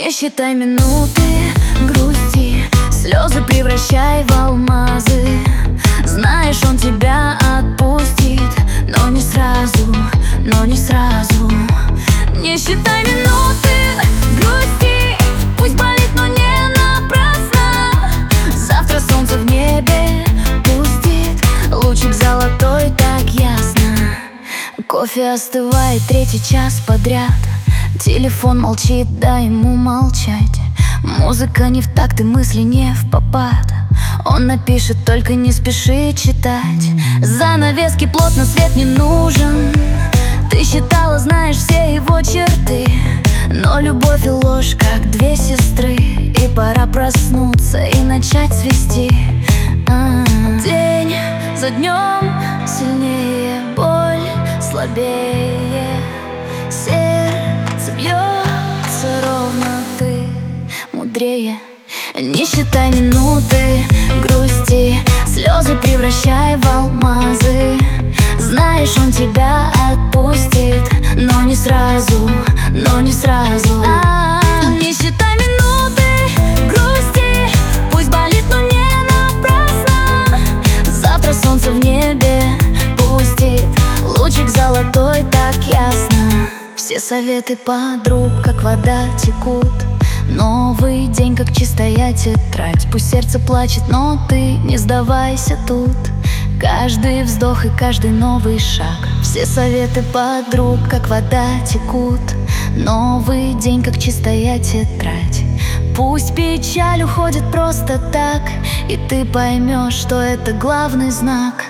Не считай минуты грусти, слезы превращай в алмазы. Знаешь, он тебя отпустит, но не сразу, но не сразу. Не считай минуты грусти, пусть болит, но не напрасно. Завтра солнце в небе пустит лучик золотой, так ясно. Кофе остывает третий час подряд. Телефон молчит, дай ему молчать. Музыка не в такт и мысли не в попад. Он напишет, только не спеши читать. Занавески плотно, свет не нужен. Ты считала, знаешь все его черты, но любовь и ложь, как две сестры. И пора проснуться и начать свести. День за днем сильнее боль, слабее сердце бьется ровно, ты мудрее. Не считай минуты грусти, слезы превращай в алмазы. Знаешь, он тебя отпустит, но не сразу, но не сразу. Не считай минуты грусти, пусть болит, но не напрасно. Завтра солнце в небе пустит лучик золотой, так ясно. Все советы подруг, как вода, текут. Новый день, как чистая тетрадь. Пусть сердце плачет, но ты не сдавайся тут. Каждый вздох и каждый новый шаг. Все советы подруг, как вода, текут. Новый день, как чистая тетрадь. Пусть печаль уходит просто так, и ты поймешь, что это главный знак.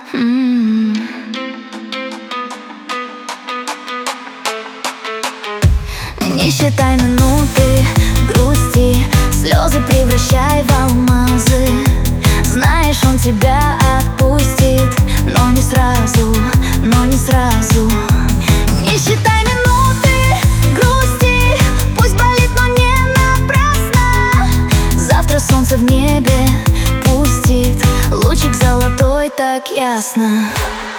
Не считай минуты грусти, слезы превращай в алмазы. Знаешь, он тебя отпустит, но не сразу, но не сразу. Не считай минуты грусти, пусть болит, но не напрасно. Завтра солнце в небе пустит лучик золотой, так ясно.